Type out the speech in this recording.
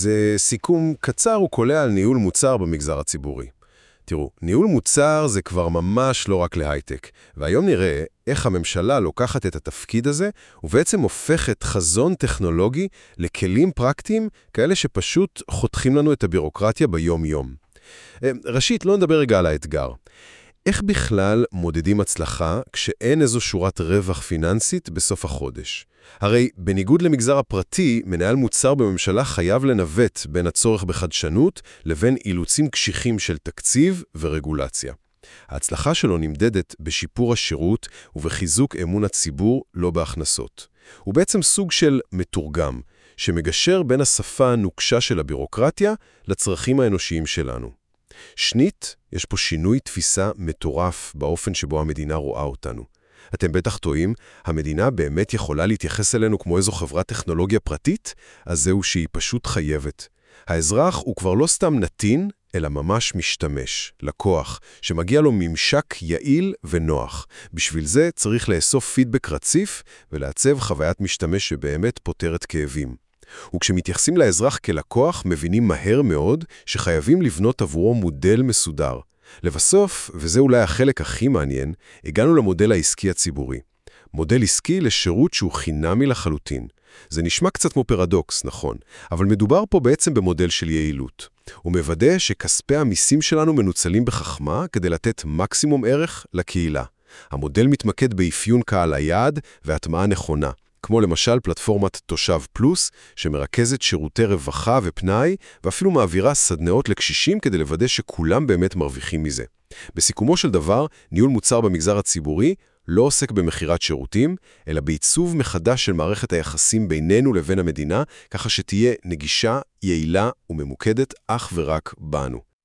זה סיכום קצר וקולע על ניהול מוצר במגזר הציבורי. תראו, ניהול מוצר זה כבר ממש לא רק להייטק, והיום נראה איך הממשלה לוקחת את התפקיד הזה, ובעצם הופכת חזון טכנולוגי לכלים פרקטיים, כאלה שפשוט חותכים לנו את הבירוקרטיה ביום-יום. ראשית, לא נדבר רגע על האתגר. איך בכלל מודדים הצלחה כשאין איזו שורת רווח פיננסית בסוף החודש? הרי בניגוד למגזר הפרטי, מנהל מוצר בממשלה חייב לנווט בין הצורך בחדשנות לבין אילוצים קשיחים של תקציב ורגולציה. ההצלחה שלו נמדדת בשיפור השירות ובחיזוק אמון הציבור, לא בהכנסות. הוא בעצם סוג של מתורגם, שמגשר בין השפה הנוקשה של הבירוקרטיה לצרכים האנושיים שלנו. שנית, יש פה שינוי תפיסה מטורף באופן שבו המדינה רואה אותנו. אתם בטח טועים, המדינה באמת יכולה להתייחס אלינו כמו איזו חברת טכנולוגיה פרטית, אז זהו שהיא פשוט חייבת. האזרח הוא כבר לא סתם נתין, אלא ממש משתמש, לקוח, שמגיע לו ממשק יעיל ונוח. בשביל זה צריך לאסוף פידבק רציף ולעצב חוויית משתמש שבאמת פותרת כאבים. וכשמתייחסים לאזרח כלקוח, מבינים מהר מאוד שחייבים לבנות עבורו מודל מסודר. לבסוף, וזה אולי החלק הכי מעניין, הגענו למודל העסקי הציבורי. מודל עסקי לשירות שהוא חינמי לחלוטין. זה נשמע קצת כמו פרדוקס, נכון, אבל מדובר פה בעצם במודל של יעילות. הוא מוודא שכספי המיסים שלנו מנוצלים בחכמה כדי לתת מקסימום ערך לקהילה. המודל מתמקד באפיון קהל היעד והטמעה נכונה. כמו למשל פלטפורמת תושב פלוס, שמרכזת שירותי רווחה ופנאי, ואפילו מעבירה סדנאות לקשישים כדי לוודא שכולם באמת מרוויחים מזה. בסיכומו של דבר, ניהול מוצר במגזר הציבורי לא עוסק במחירת שירותים, אלא בעיצוב מחדש של מערכת היחסים בינינו לבין המדינה, ככה שתהיה נגישה, יעילה וממוקדת אך ורק בנו.